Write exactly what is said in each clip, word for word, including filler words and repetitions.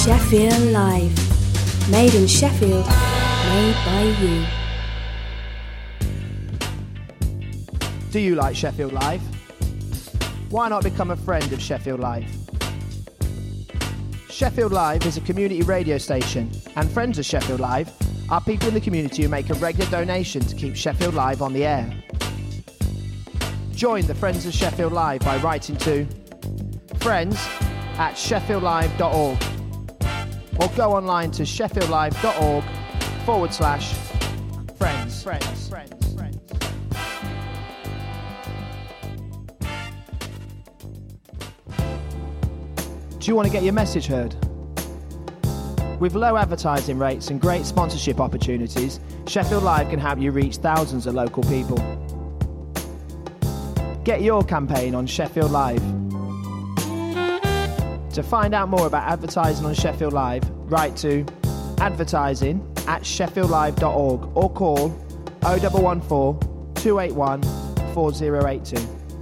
Sheffield Live. Made in Sheffield, made by you. Do you like Sheffield Live? Why not become a friend of Sheffield Live? Sheffield Live is a community radio station, and friends of Sheffield Live are people in the community who make a regular donation to keep Sheffield Live on the air. Join the Friends of Sheffield Live by writing to friends at sheffield live dot org or go online to sheffield live dot org forward slash friends. Friends. Friends. Friends. Do you want to get your message heard? With low advertising rates and great sponsorship opportunities, Sheffield Live can help you reach thousands of local people. Get your campaign on Sheffield Live. To find out more about advertising on Sheffield Live, write to advertising at sheffield live dot org or call oh one one four, two eight one, four oh eight two.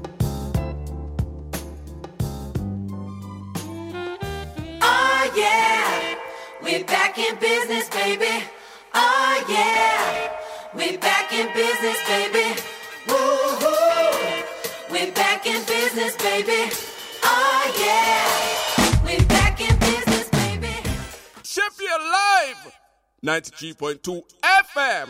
Oh yeah, we're back in business, baby. Oh yeah, we're back in business, baby. Woo-hoo. We're back in business, baby. Oh yeah, we're back in business, baby. Sheffield Live, ninety-three point two F M.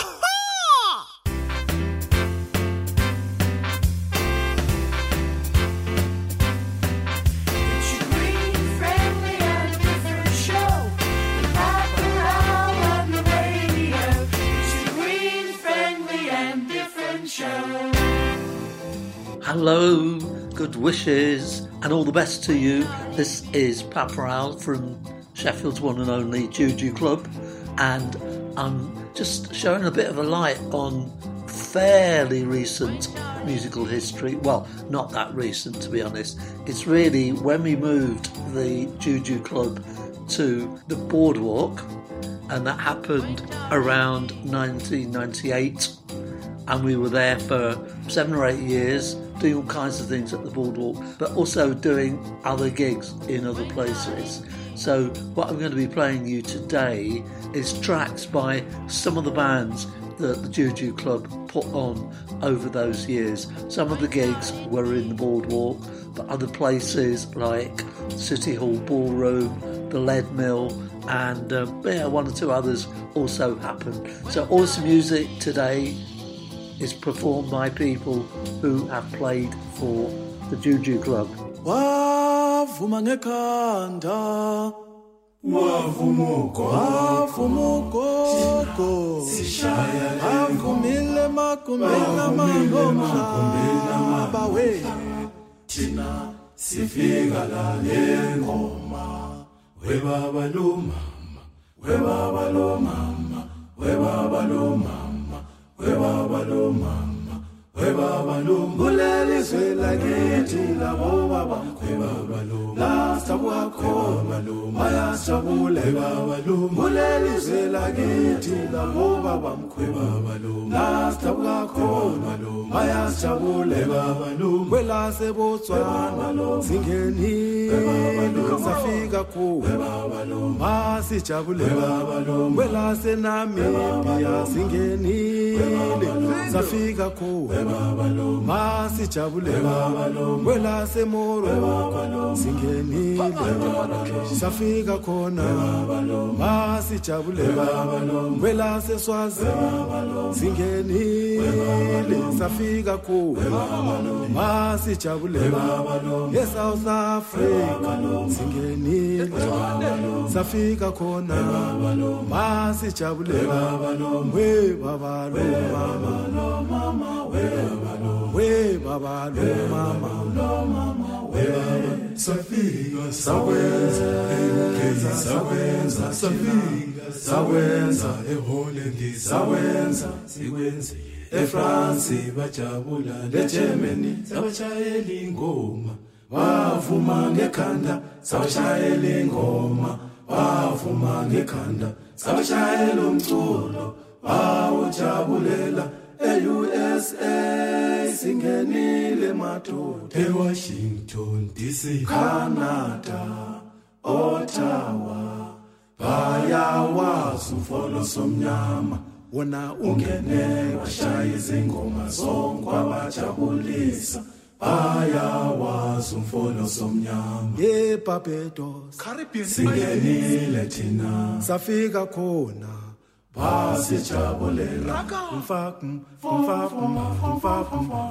Hello, good wishes, and all the best to you. This is Papa Al from Sheffield's one and only Juju Club, and I'm just showing a bit of a light on fairly recent musical history. Well, not that recent, to be honest. It's really when we moved the Juju Club to the Boardwalk, and that happened around nineteen ninety-eight, and we were there for seven or eight years, doing all kinds of things at the Boardwalk, but also doing other gigs in other places. So what I'm going to be playing you today is tracks by some of the bands that the Juju Club put on over those years. Some of the gigs were in the Boardwalk, but other places like City Hall Ballroom, the Lead Mill, and uh, yeah, one or two others also happened. So all this music today is performed by people who have played for the Juju Club. Wavuma ngekhanda wavumuko wavumuko sishaya avumile makumbela mangoma bawe tina sifika la lengoma we baba lo mama we baba lo mama we baba lo mama we baba lo mama we baba lo muleli zwela githi labo baba we baba lo lasta kwakho malo maya sabule baba lo muleli zwela githi labo baba we baba lo lasta kwakho malo maya sabule baba lo kwela sebotswana singenile safika ku we baba lo masijabule baba lo kwela senamibia singenile safika ku Masi jabule wela semoro singenile safika khona masi jabule wela seswazi singenile safika ku masi jabule ye South Africa singenile safika khona masi jabule we baba lo mama we we baba lo mama lo mama we safika sawenza eUK sawenza safika sawenza eHolland sawenza sikwenze eFrance bajabula leGermany sabashayela ingoma wavuma ngekhanda sabashayela ingoma wavuma ngekhanda sabashayela umculo bawujabulela e-U S A singenile madoda eWashington D C Canada Ottawa umfolo somnyama wona ungene washaya izingoma zonke wabajabulisa ayawazi umfolo somnyama ye Barbados Caribbean singenile thina safika khona basijabulela mfak mfak mfak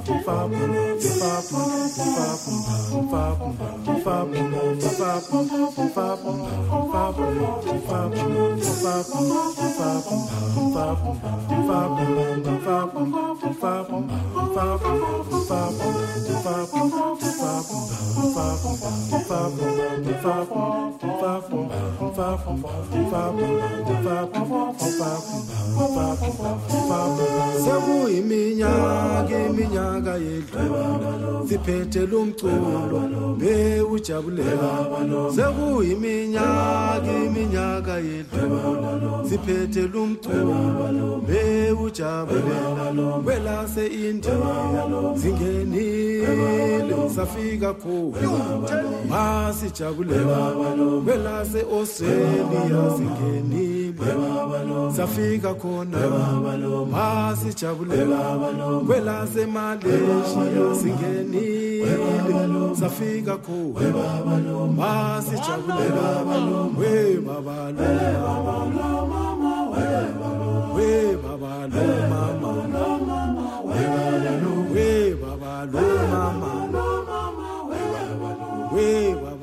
sekuyiminyaka iminyaka yedlula siphethe lumculo bewujabulela sekuyiminyaka iminyaka yedlula siphethe lumculo bewujabulela kwelase India zingenile safika khona masijabulela kwelase Australia zingenile safika khona masijabulela kwelase Malaysia singenile safika khona masijabulela we baba lo mama we baba lo mama we baba lo mama we baba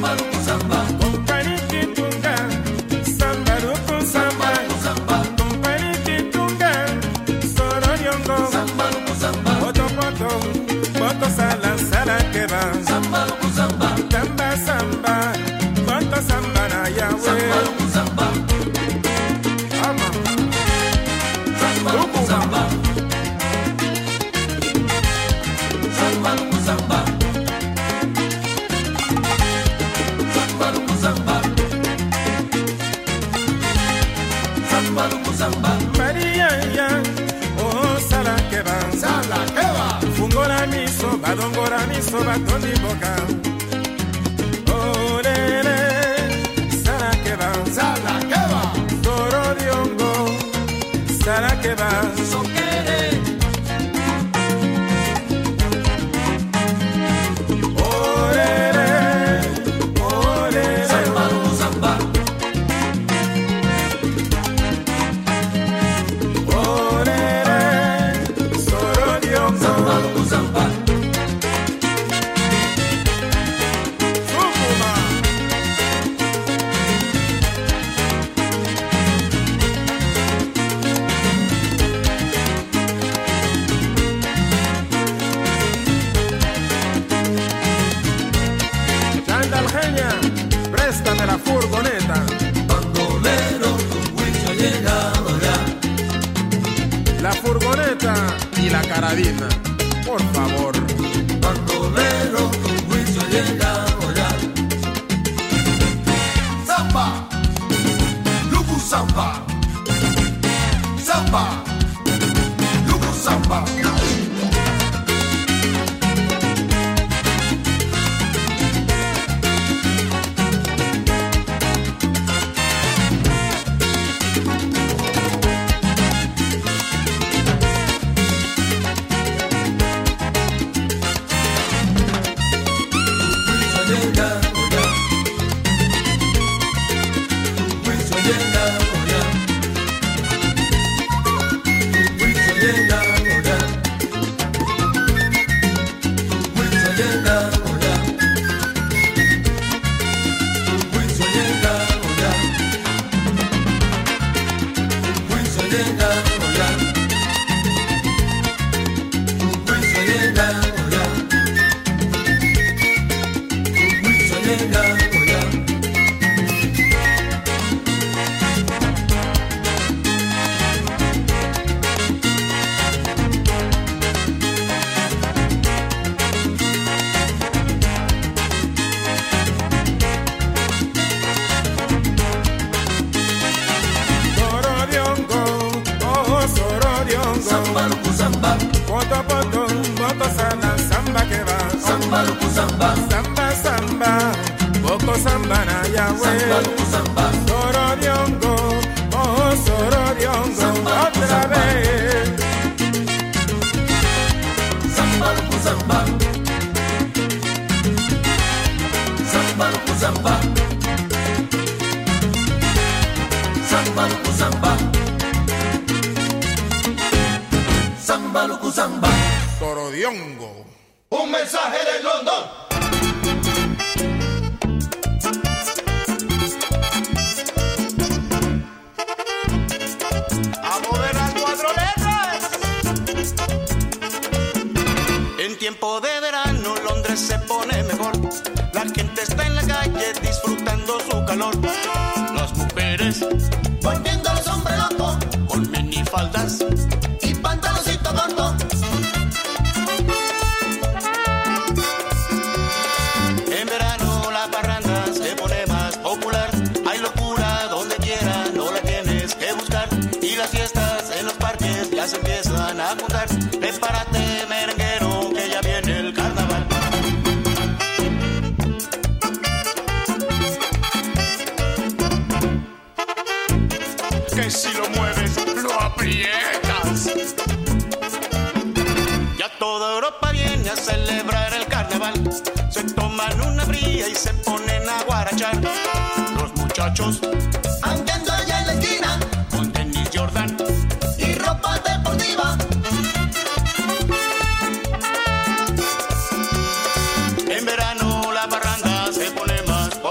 Un mensaje de London. A mover las cuatro letras. En tiempo de verano Londres se pone mejor. La gente está en la calle disfrutando su calor. Las mujeres volviendo a los hombres locos con minifaldas y pantaloncito corto. En verano la parranda se pone más popular. Hay locura donde quiera, no la tienes que buscar. Y las fiestas en los parques ya se empiezan a juntar. Prepárate, merenguero, que ya viene el carnaval. Que si lo mueves, lo aprietas. Ya toda Europa viene a celebrar el carnaval. Se toman una fría y se ponen a guarachar. Los muchachos andando allá en la esquina con tenis Jordan y ropa deportiva. En verano la parranda se pone más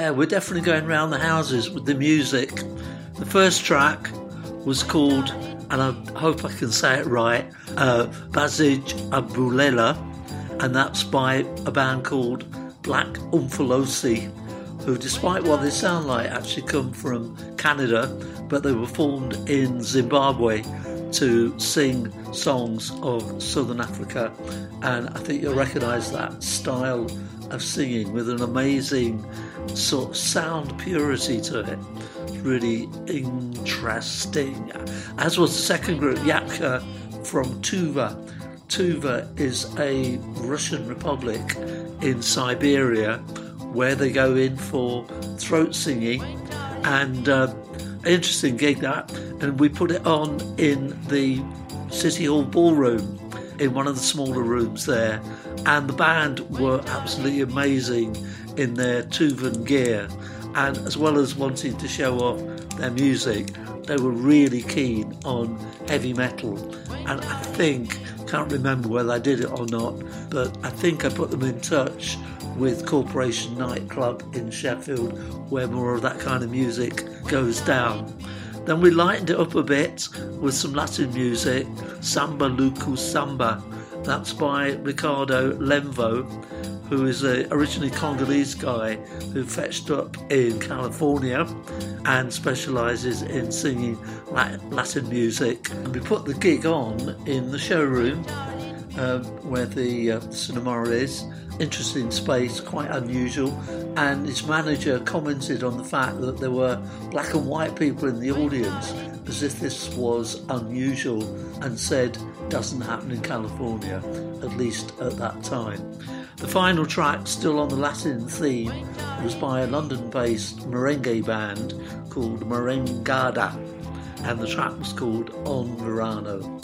Yeah, we're definitely going round the houses with the music. The first track was called, and I hope I can say it right, uh, Bazij Abulela, and that's by a band called Black Umfolosi, who, despite what they sound like, actually come from Canada, but they were formed in Zimbabwe to sing songs of Southern Africa, and I think you'll recognise that style of singing with an amazing sort of sound purity to it. It's really interesting. As was the second group, Yatka from Tuva. Tuva is a Russian republic in Siberia where they go in for throat singing, and uh, interesting gig that, and we put it on in the City Hall ballroom in one of the smaller rooms there, and the band were absolutely amazing in their Tuvan gear, and as well as wanting to show off their music, they were really keen on heavy metal, and I think, can't remember whether I did it or not, but I think I put them in touch with Corporation Nightclub in Sheffield, where more of that kind of music goes down. Then we lightened it up a bit with some Latin music, Samba Luku Samba. That's by Ricardo Lemvo, who is a originally Congolese guy who fetched up in California and specialises in singing Latin music. And we put the gig on in the showroom uh, where the uh, cinema is. Interesting space, quite unusual, and his manager commented on the fact that there were black and white people in the audience as if this was unusual, and said doesn't happen in California, at least at that time. The final track, still on the Latin theme, was by a London-based merengue band called Merengada, and the track was called On Verano.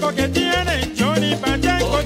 rico que tiene Johnny Pacheco.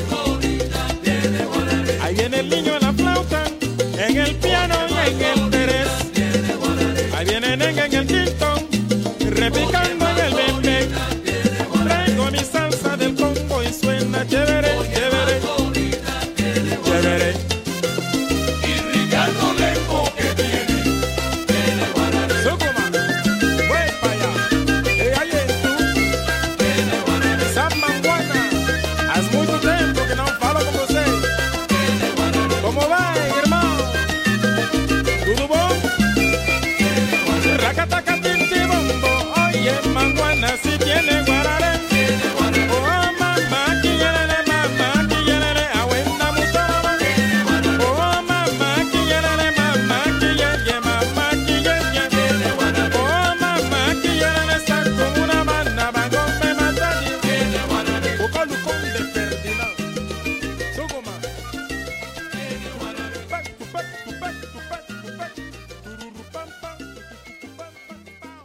Ahí viene el niño en la flauta, en el piano y en el terés. Ahí viene Nenga en el quinto, repicando en el bebé. Traigo mi salsa del Congo y suena chévere, chévere, chévere. Y Ricardo Lembo que tiene, tiene guarare. Socoma, voy para allá. Y ahí es tú, Tiene guarare, San Manguana. Hace mucho tiempo que no falo con você. tiene guarare, ¿Cómo va, hermano? ¿Todo bom? tiene guarare, Racataca, tinti, bombo. Oye, Manguana, si tiene guarare. tiene guarare, Oh, mamá, quillere, mamá, quillere, aguenta mucho. Oh, mamá, quillere, mamá, quillere, mamá, quillere. Oh, mamá, quillere, está con una mano, va con me mata. tiene guarare, Boca Lucón de Ferdinand. Sogoma. tiene guarare. Tupac, tupac, tupac, tupac, tupac. Tururupam, pam, tutupam, pam, pam.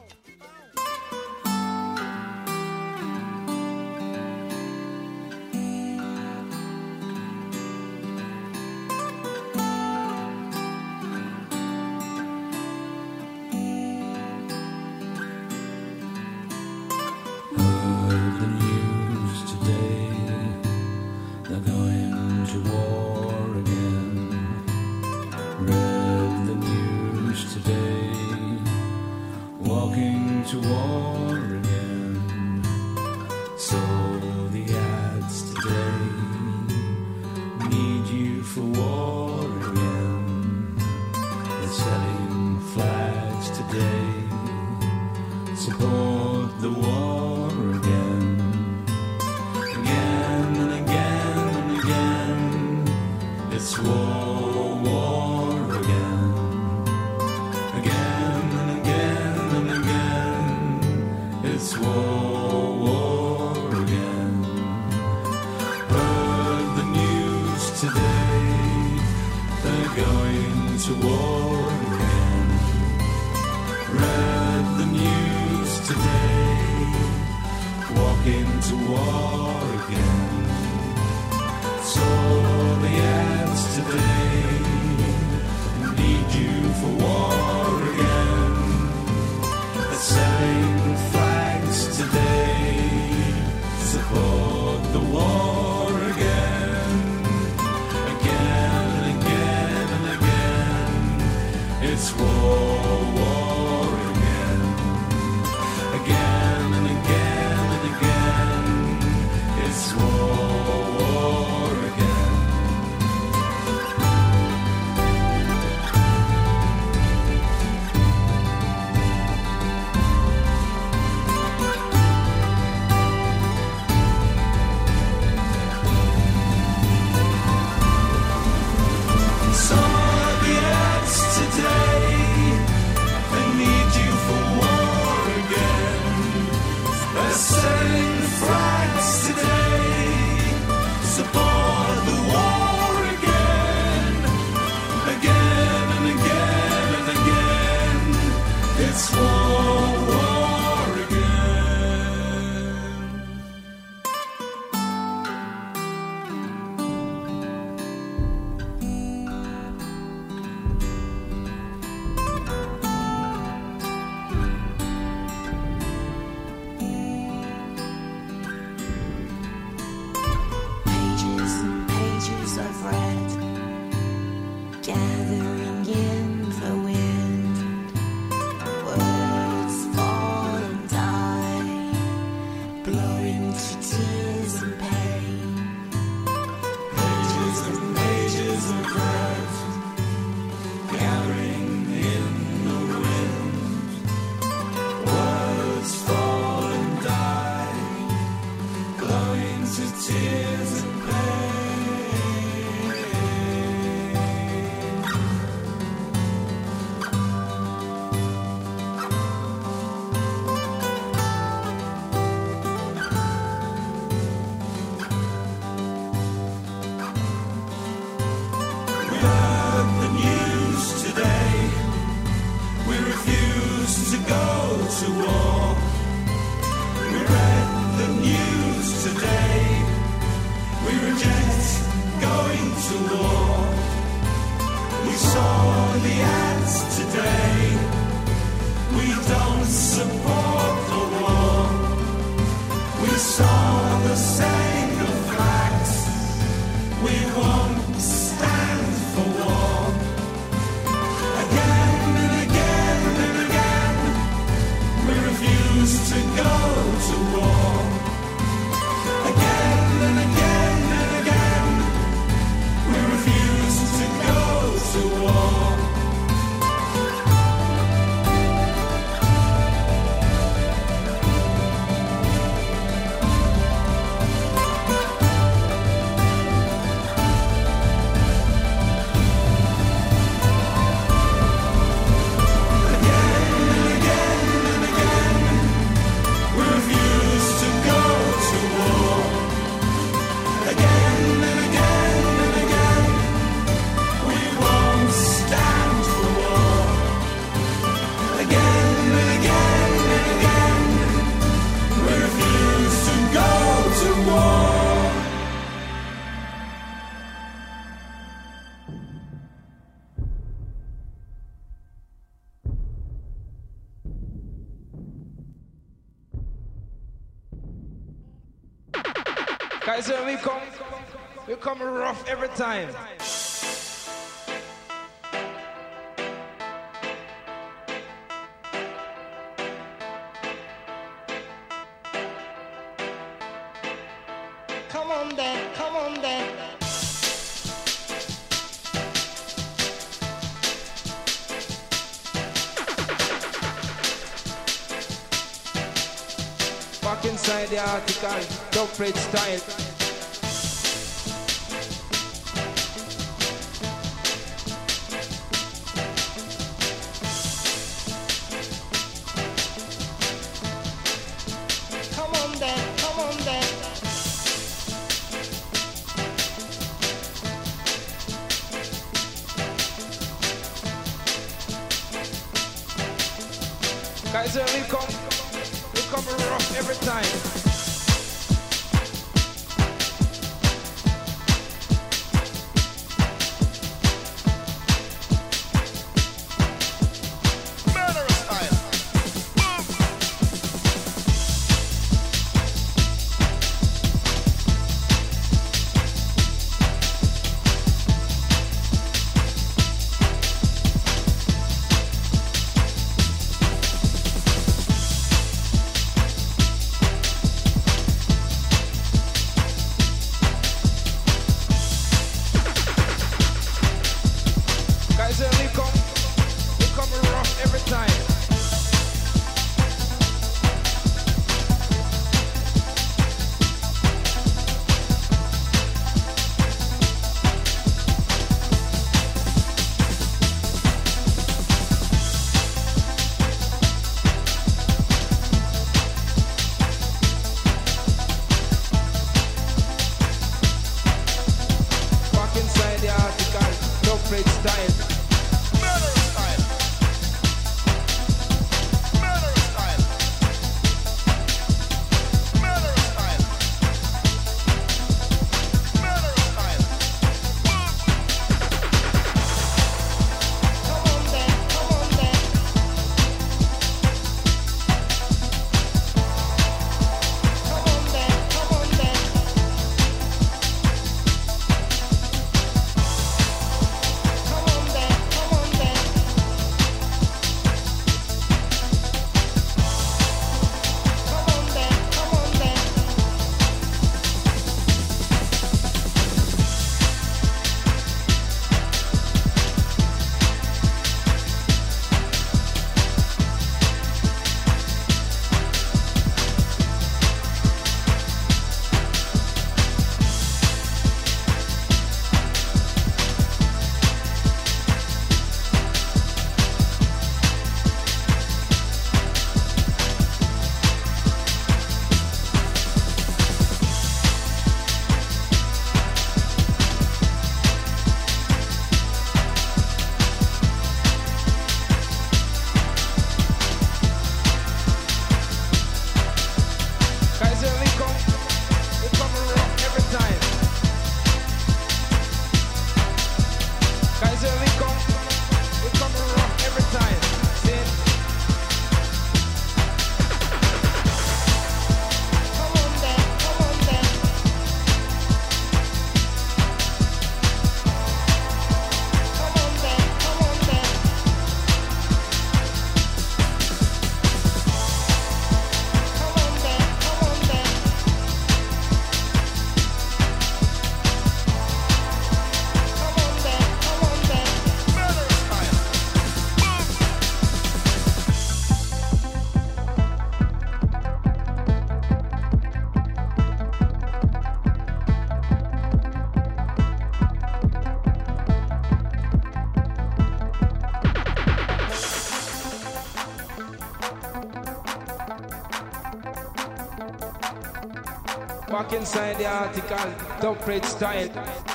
Heard the news today, they're going to war again. Read the news today, walking to war again. Saw the ads today, need you for war again. They're selling flags today, support the war again. Again and again and again, it's war, war again. Again and again and again, it's war, war again. Heard the news today, they're going to war again. Read the news today, walking to war again. Saw the ads today, need you for war again. They're selling flags today, support the war again. Again and again and again, it's war, war again. Again and again and again, it's war, war again. Saw the ads today, they need you for war again. They're selling flags today, support the war again. Again and again and again, it's war, war again. Pages and pages of red, gathering in the wind. Words fall and die, blowing to tears and pain. Pages and pages of red, gathering in the wind. Words fall and die, blowing to tears and pain. We heard the news today, we refuse to go to war. We read the news today. to war. We saw the ads today. We don't support the war. We saw the same facts. We won't stand for war. Again and again and again, we refuse to go to war. Again and again and again, we refuse to go to war. Guys, when we come, we come rough every time. Come on then, come on then. Back inside the article, dog plate style. Come on then, come on then. Guys, when we come, we come rough every time. Back inside the article, don't read style.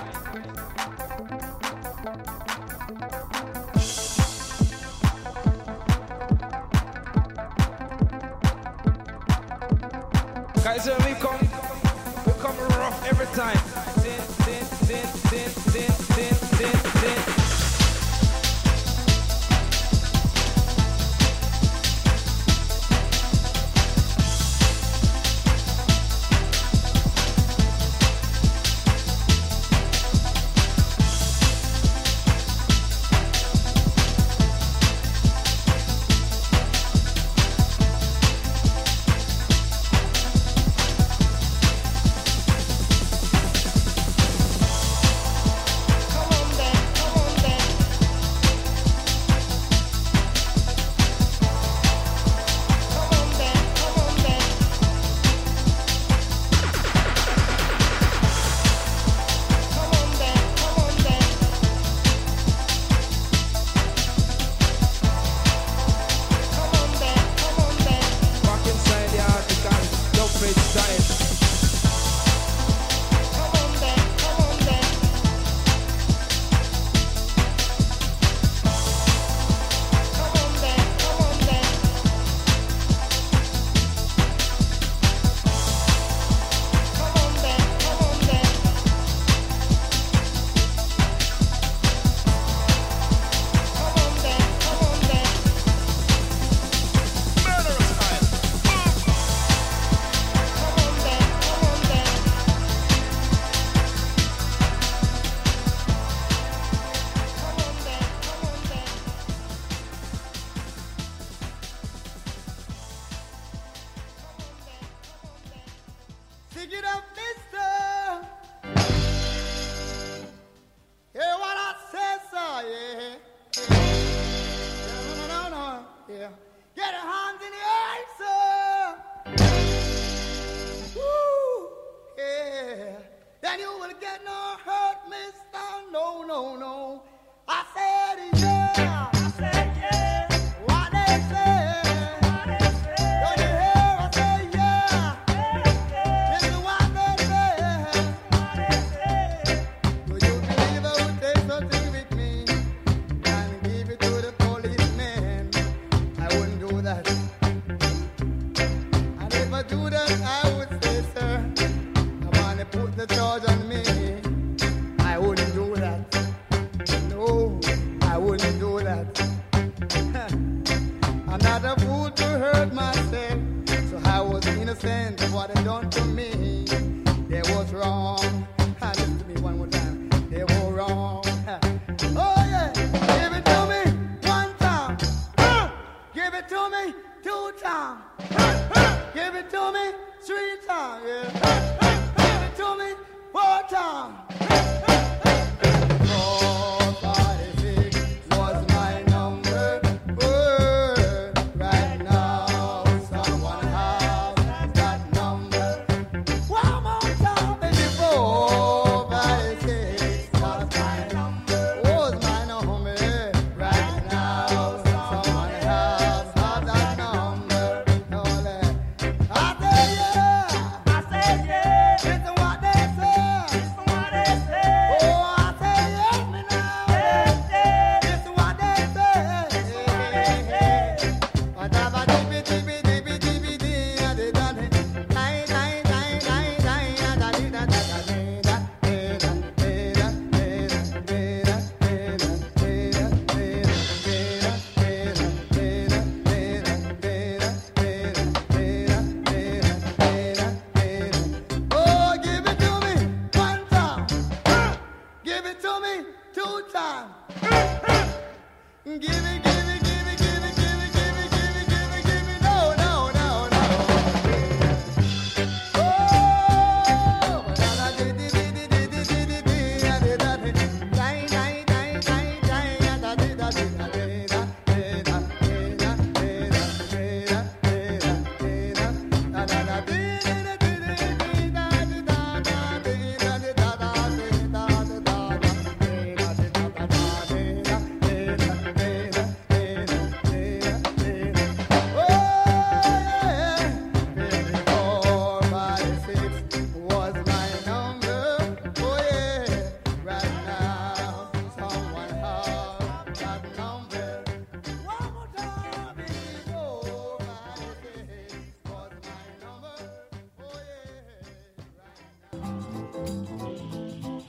Guys, when we come, we come rough every time. Din, din, din, din, din, din, din, din. I say yeah. Listen what they say. Listen what they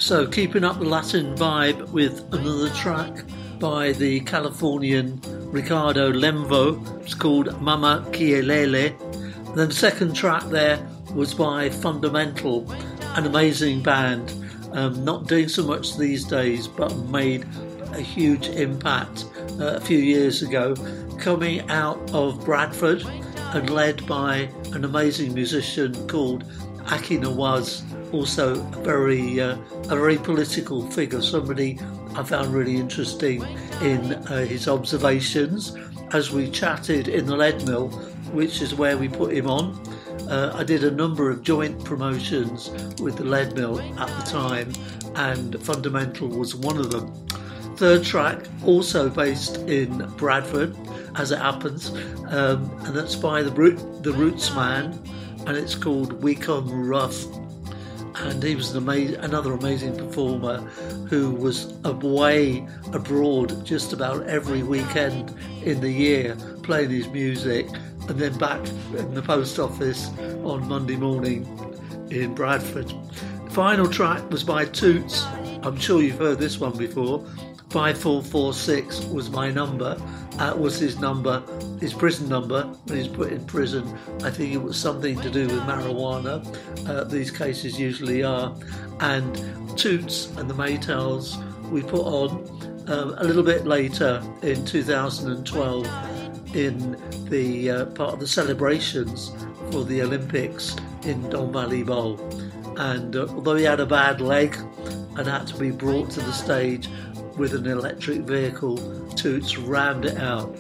So keeping up the Latin vibe with another track by the Californian Ricardo Lemvo. It's called Mama Kielele. Then the second track there was by Fundamental, an amazing band, um, not doing so much these days, but made a huge impact uh, a few years ago, coming out of Bradford and led by an amazing musician called Aki Nawaz, also a very, uh, a very political figure, somebody I found really interesting in uh, his observations as we chatted in the Lead Mill, which is where we put him on. Uh, I did a number of joint promotions with the Lead Mill at the time, and Fundamental was one of them. Third track, also based in Bradford, as it happens, um, and that's by the, Root, the Roots Man, and it's called We Come Rough. And he was an ama- another amazing performer who was away abroad just about every weekend in the year playing his music, and then back in the post office on Monday morning in Bradford. Final track was by Toots. I'm sure you've heard this one before. five four four six was my number. That was his number, his prison number when he was put in prison. I think it was something to do with marijuana. Uh, these cases usually are. And Toots and the Maytals we put on um, a little bit later in two thousand twelve in the uh, part of the celebrations for the Olympics in Don Valley Bowl. And uh, although he had a bad leg and had to be brought to the stage with an electric vehicle, Toots rammed it out.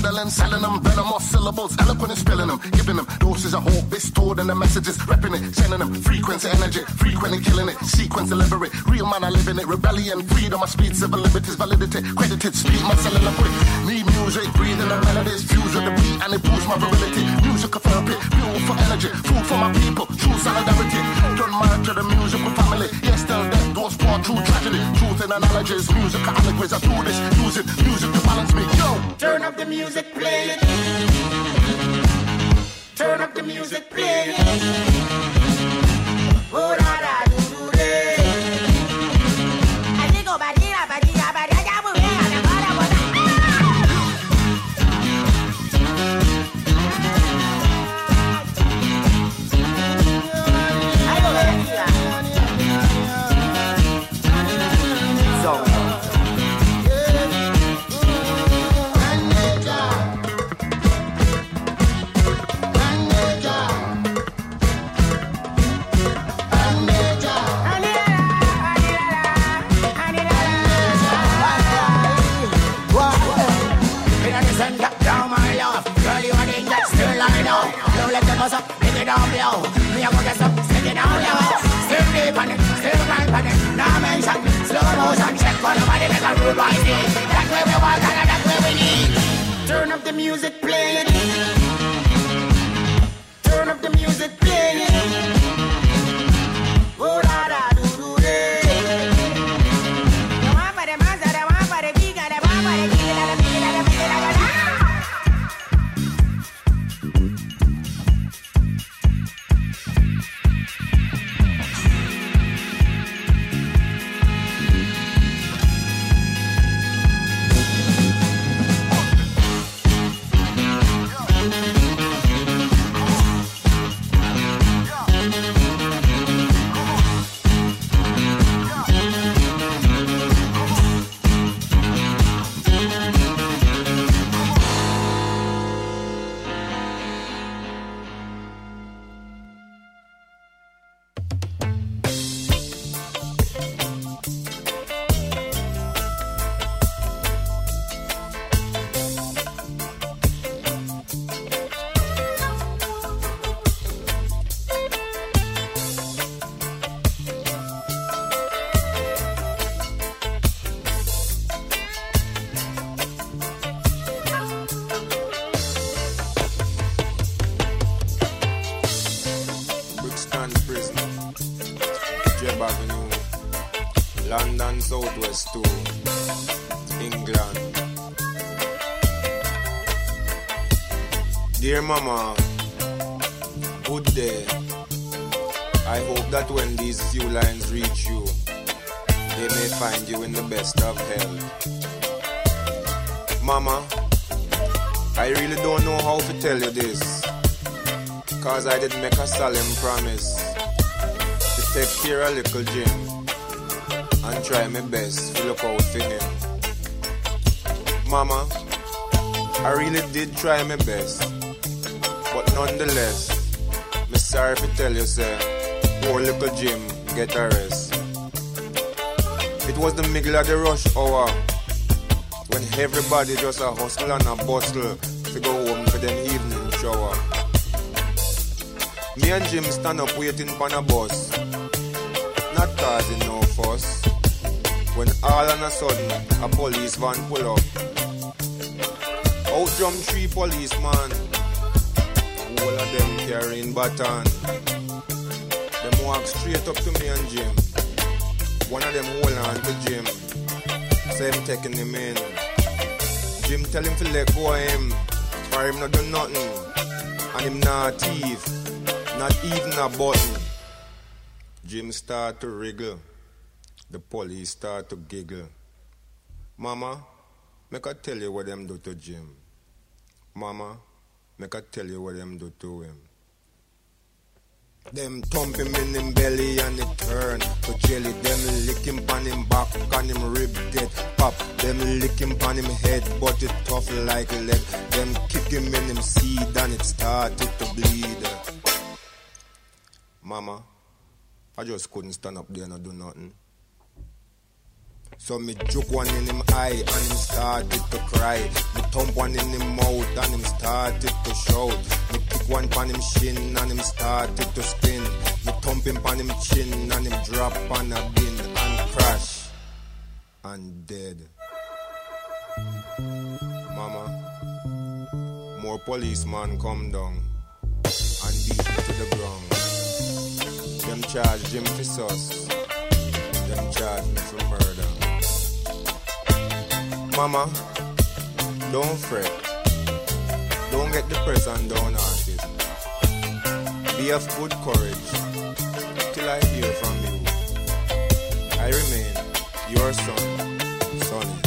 Ritalin, selling them, venomous syllables, eloquent and spilling them, giving them doses of hope, bestowed and the messages, repping it, sending them frequency, energy, frequently killing it, sequence deliberate, real man I live in it, rebellion, freedom, I speed, civil liberties, validity, credited, speed, my soliloquy, need music, breathing the melodies, fuse with the beat and it boosts my virility, musical therapy, fuel for energy, food for my people, true solidarity, done march to the musical family, yes, still death, those poor, true tragedy, truth and analogies, musical allegories, I do this, use it, music to balance me, yo! Turn up the music, play it. Turn up the music, play it. Oh, da da do do day. I think about it, about it, about it, about it, about it. I go back. So. Up, pick it down low. Me a go get some, stick it down low. Still deep on it, still right on it. Now mention, slow motion, check on nobody make a rude boy day. That's where we want and that's where we need. Turn up the music, play it. Turn up the music, play it. Oh da da do do day. The one for the master, the one for the big, the one for the big, the big, the big, the big. London Southwest to England. Dear Mama, good day. I hope that when these few lines reach you, they may find you in the best of health. Mama, I really don't know how to tell you this, cause I did make a solemn promise to take care of little Jim and try my best to look out for him. Mama, I really did try my best, but nonetheless, me sorry to tell you, sir, poor little Jim get a rest. It was the middle of the rush hour, when everybody just a hustle and a bustle to go home for them evening shower. Me and Jim stand up waiting for a bus, not causing no fuss, when all of a sudden a police van pull up. Out jump three policemen, all of them carrying baton. Them walk straight up to me and Jim. One of them hold on to Jim, say him taking him in. Jim tell him to let go of him, for him not do nothing, and him not thief, not even a button. Jim start to wriggle, the police start to giggle. Mama, make I tell you what them do to Jim. Mama, make I tell you what them do to him. Them thump him in him belly and it turn to jelly. Them lick him on him back and him rib get pop. Them lick him on him head but it tough like lead. Them kick him in him seed and it started to bleed. Mama, I just couldn't stand up there and do nothing. So me juke one in him eye and him started to cry. Me thump one in him mouth and him started to shout. Me kick one pan him shin and him started to spin. Me thump him pan him chin and him drop on a bin and crash and dead. Mama, more policeman come down and beat me to the ground. Them charge Jim for sus. Them charge me for murder. Mama, don't fret. Don't get depressed and downhearted. Be of good courage till I hear from you. I remain your son, Sonny.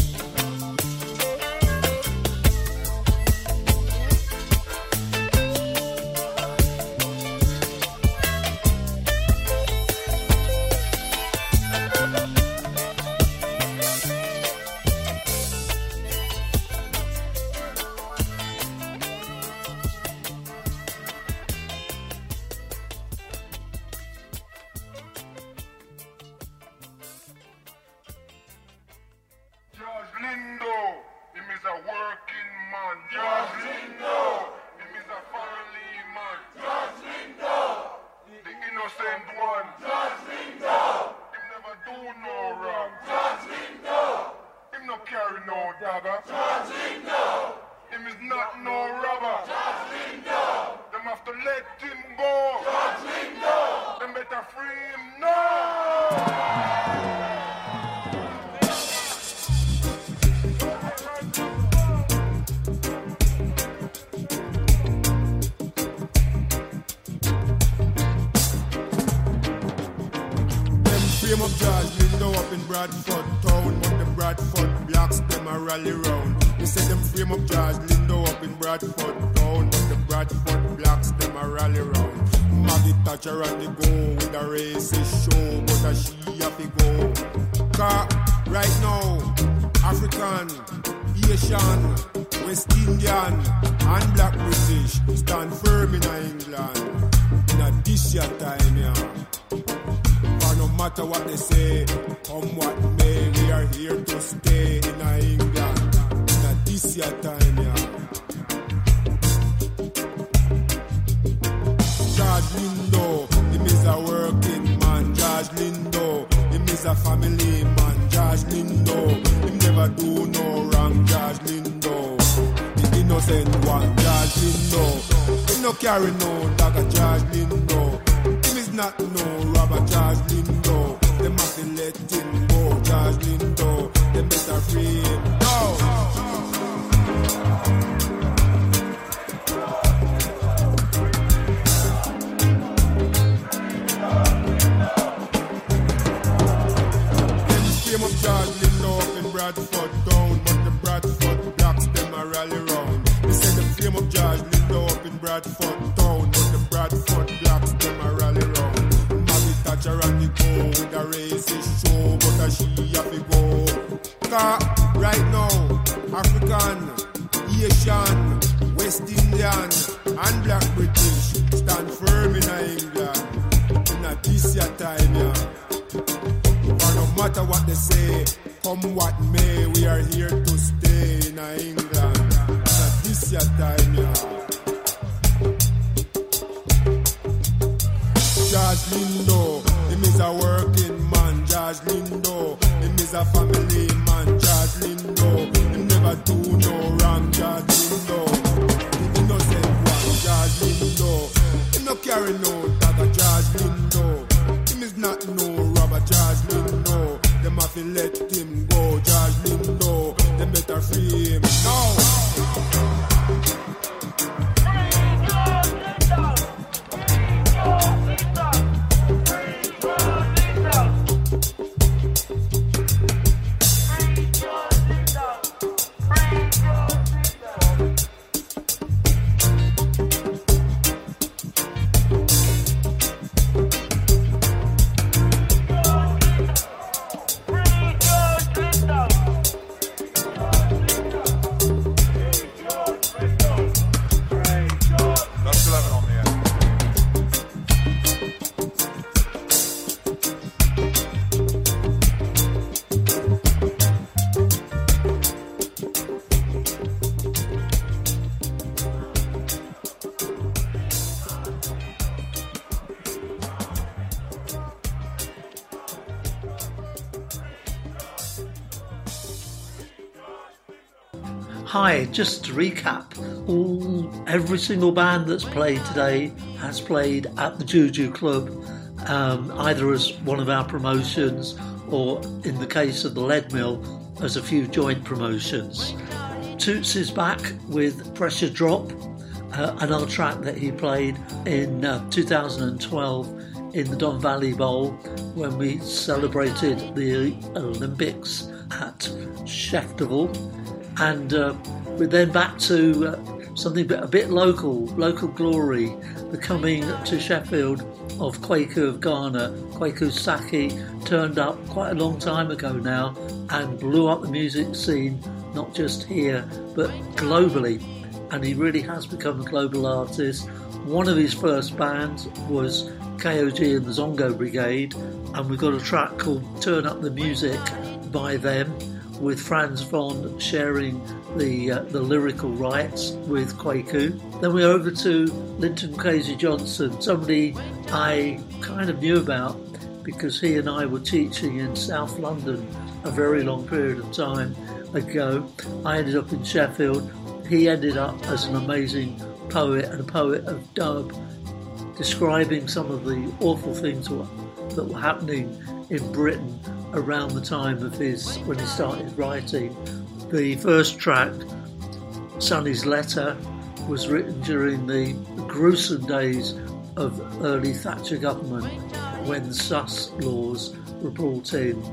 Hi, just to recap, all every single band that's played today has played at the Juju Club, um, either as one of our promotions or, in the case of the Lead Mill, as a few joint promotions. Toots is back with Pressure Drop, uh, another track that he played in uh, two thousand twelve in the Don Valley Bowl when we celebrated the Olympics at Sheffield. And uh, we're then back to uh, something a bit, a bit local, local glory, the coming to Sheffield of Kwaku of Ghana. Kwaku Saki turned up quite a long time ago now and blew up the music scene, not just here, but globally. And he really has become a global artist. One of his first bands was K O G and the Zongo Brigade, and we've got a track called Turn Up the Music by them, with Franz Von sharing the uh, the lyrical rights with Kwaku. Then we're over to Linton Casey Johnson, somebody I kind of knew about because he and I were teaching in South London a very long period of time ago. I ended up in Sheffield. He ended up as an amazing poet and a poet of dub, describing some of the awful things that were happening in Britain around the time of his, when he started writing. The first track, Sonny's Letter, was written during the gruesome days of early Thatcher government when the S U S laws were brought in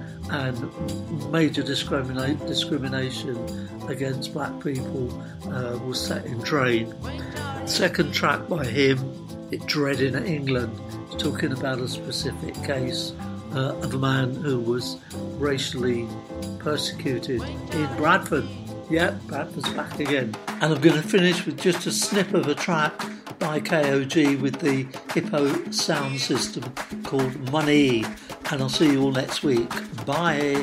and major discriminate, discrimination against black people uh, was set in train. Second track by him, It Dread in England, talking about a specific case uh, of a man who was racially persecuted in Bradford. Yep, Bradford's back again. And I'm going to finish with just a snip of a track by K O G with the Hippo sound system called Money. And I'll see you all next week. Bye.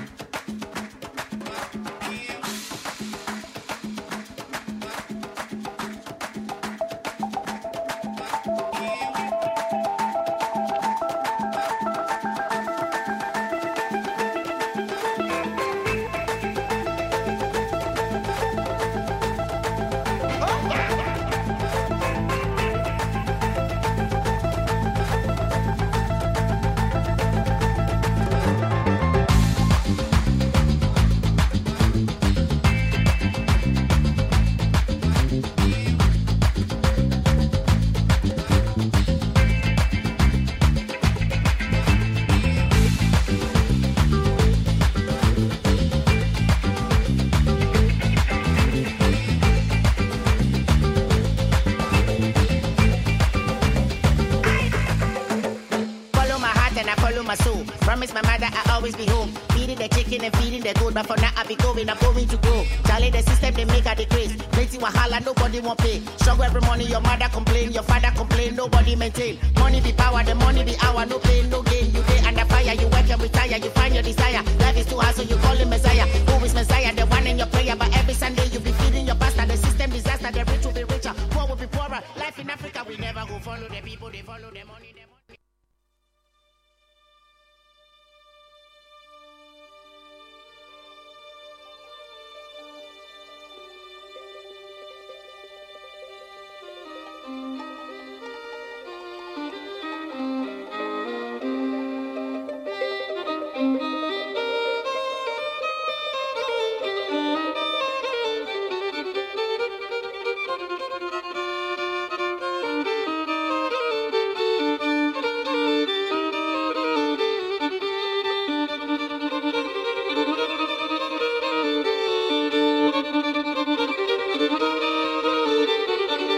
Promise my mother I always be home. Feeding the chicken and feeding the goat. But for now I be going, I'm going to go. Charlie, the system they make a decrease. Plenty wahala, nobody won't pay. Struggle every morning, your mother complain, your father complain, nobody maintain. Money be power, the money be our, no pain, no gain. You day under fire, you work and retire, you find your desire. Life is too hard, so you call him Messiah. Who is Messiah? The one in your prayer, but every Sunday you be feeding your pastor. The system disaster, the rich will be richer, poor will be poorer. Life in Africa, we never go follow the people, they follow the money.